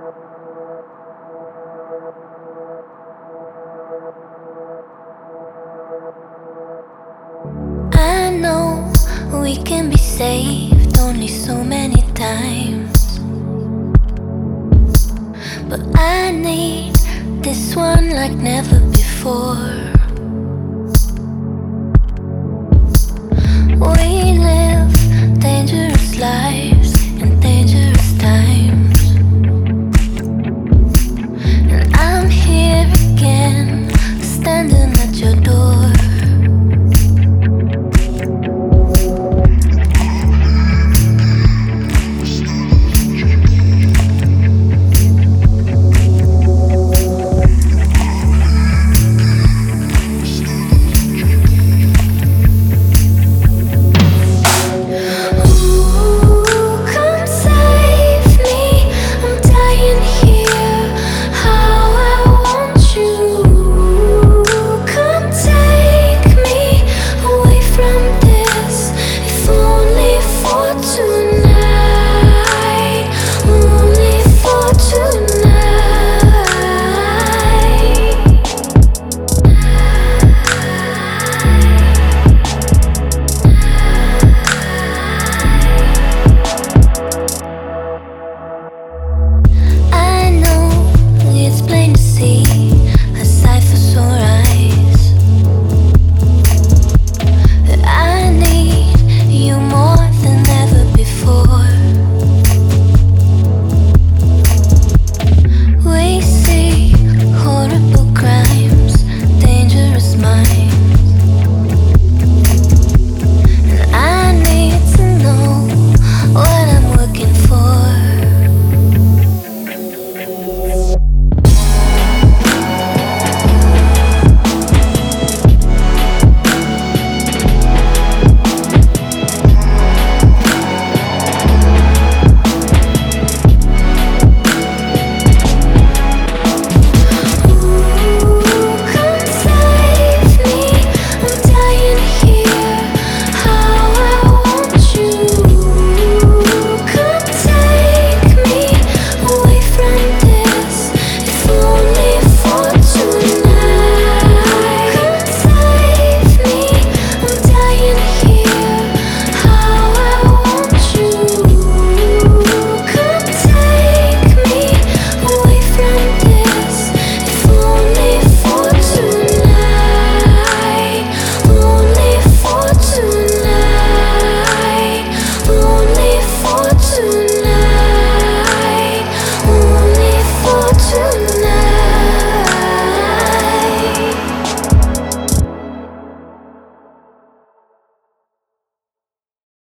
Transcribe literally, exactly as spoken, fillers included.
I know we can be saved only so many times, but I need this one like never before. We live dangerous lives in dangerous times, and I'm here again, standing at your door. See